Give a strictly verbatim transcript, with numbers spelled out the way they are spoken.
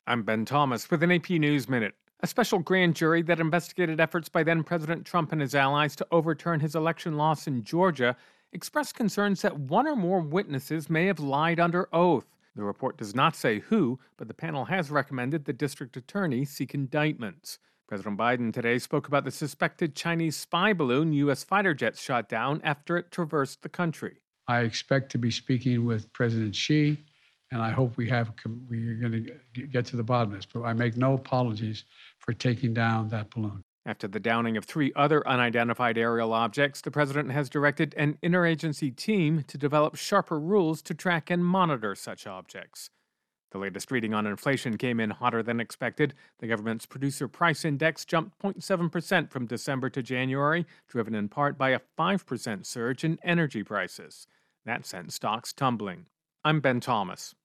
I'm Ben Thomas with an A P News Minute. A special grand jury that investigated efforts by then President Trump and his allies to overturn his election loss in Georgia expressed concerns that one or more witnesses may have lied under oath. The report does not say who, but the panel has recommended the district attorney seek indictments. President Biden today spoke about the suspected Chinese spy balloon U S fighter jets shot down after it traversed the country. I expect to be speaking with President Xi, and I hope we have we are going to get to the bottom of this. But I make no apologies for taking down that balloon. After the downing of three other unidentified aerial objects, the president has directed an interagency team to develop sharper rules to track and monitor such objects. The latest reading on inflation came in hotter than expected. The government's producer price index jumped zero point seven percent from December to January, driven in part by a five percent surge in energy prices. That sent stocks tumbling. I'm Ben Thomas.